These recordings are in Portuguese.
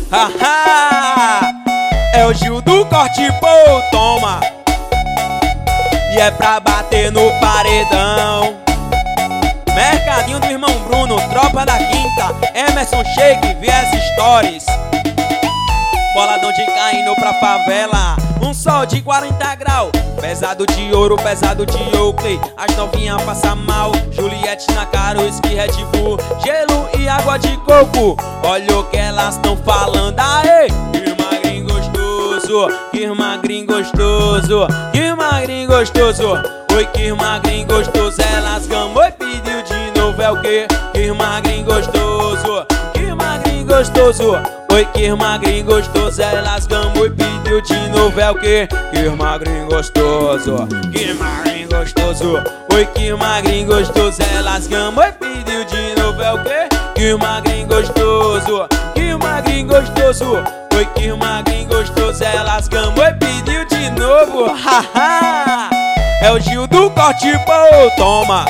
Haha! É o Gil do corte, pô, toma! E é pra bater no paredão. Mercadinho do irmão Bruno, tropa da quinta, Emerson Shake, VS Stories. Boladão de caindo pra favela, um sol de 40 graus. Pesado de ouro, pesado de Oakley, as novinhas passam mal. Juliette na cara, whisky, Red Bull, gelo e água de coco. Olha o que elas tão falando, aê! Que magrinho gostoso, que magrinho gostoso, que magrinho gostoso. Oi, que magrinho gostoso, elas gamou e pediu de novo, é o que? Que magrinho gostoso, que magrinho gostoso. Oi, que magrinho gostoso, elas gamou e pediu de novo, é o que? Que magrinho gostoso, que magrinho gostoso. Oi, que magrinho gostoso, elas gamou e pediu de novo, é o que? Que magrinho gostoso, que magrinho gostoso. Oi, que magrinho gostoso, elas gamou e pediu de novo, haha! É o Gil do corte, pô, toma!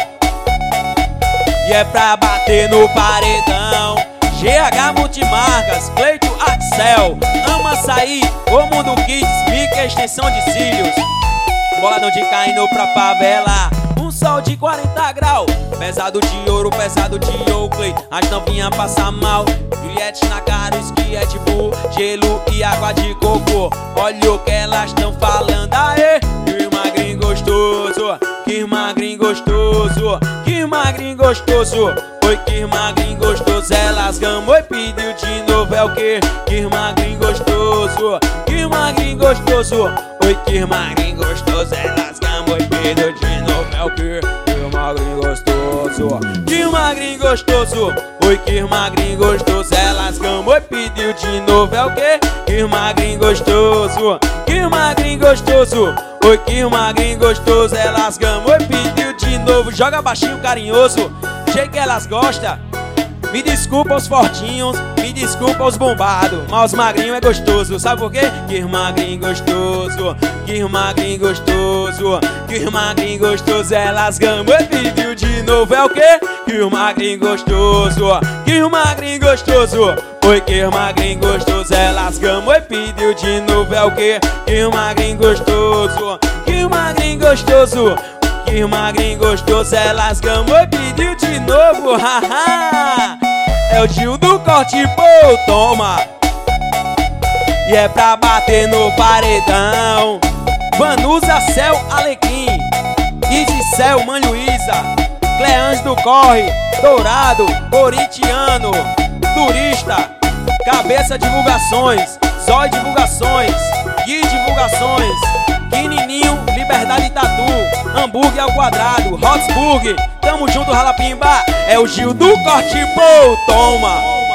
E é pra bater no paredão. GH Multimarcas, Cleito Axel, Ama Açaí, O Mundo Kids, Mica extensão de cílios. Boladão de caindo pra favela, um sol de 40 graus. Pesado de ouro, pesado de Oakley, as novinhas passam mal. Juliette na cara, whisky, Red Bull, gelo e água de coco. Olha o que elas tão falando, aê! Que magrinho gostoso, que magrinho gostoso, que magrinho gostoso. Oi, que magrinho gostoso, elas gamou e pediu de novo, é o que? Que magrinho gostoso, que magrinho gostoso. Oi, que magrinho gostoso, elas gamou e pediu de novo, é o que? Que magrinho gostoso, que magrinho gostoso. Oi, que magrinho gostoso, elas gamou e pediu de novo, é o que? Que magrinho gostoso, que magrinho gostoso. Oi, que magrinho gostoso, elas gamou e pediu de novo. Joga baixinho carinhoso, jeito que elas gostam. Me desculpa os fortinhos, me desculpa os bombados, mas os magrinhos é gostoso, sabe por quê? Que magrinho gostoso, que magrinho gostoso, que magrinho gostoso, elas gamou e pediu de novo, é o quê? Que magrinho gostoso, que magrinho gostoso. Oi, que magrinho gostoso, elas gamou e pediu de novo, é o quê? Que magrinho gostoso, que magrinho gostoso. Que magrinho gostoso, elas gamou e pediu de novo, haha! É o Gil do corte, pô, toma! E é pra bater no paredão. Vanusa, Céu, Alequim, Isicel, Mãe Luísa, Cleange do Corre, Dourado, Corintiano, Turista, Cabeça Divulgações, Zói Divulgações, Gui Divulgações, Quinininho, Liberdade Tatu, Hambúrguer ao Quadrado, Hotsburg, tamo junto, Ralapimba. É o Gil do corte, pô, toma!